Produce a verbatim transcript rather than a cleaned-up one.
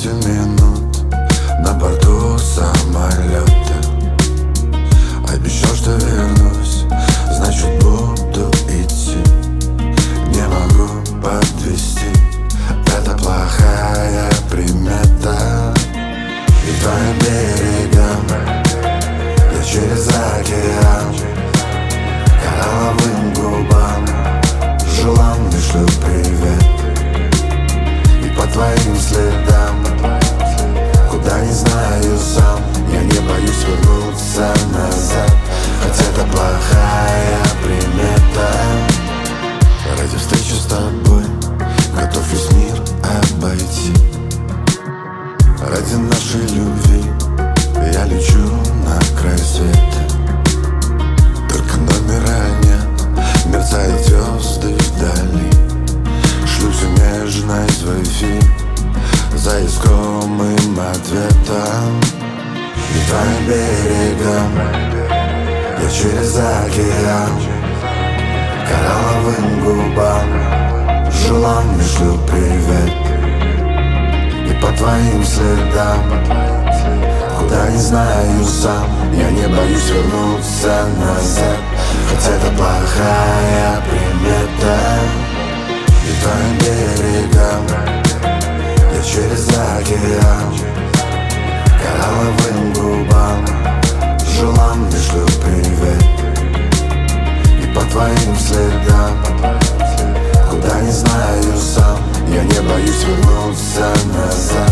восемь минут на борту самолета. Обещал, что вернусь, значит буду идти. Не могу подвести, это плохая примета. И твоим берегам я через океан, коралловым губам желанный шлю привет. И по твоим следам, куда не знаю сам, я не боюсь вернуться назад, хотя это плохая примета. Ради встречи с тобой готов весь мир обойти. Ради нашей любви я лечу на край света. Только номера нет, мерцают звезды вдали. Шлю всю нежность в эфир за искомым ответом. И твоим берегам я через океан, коралловым губам желанный шлю привет. И по твоим следам, куда не знаю сам, я не боюсь вернуться назад, хотя это плохая примета. И твоим берегам я через океан, коралловым губам желанный шлю привет. И по твоим следам, куда не знаю сам, я не боюсь вернуться назад.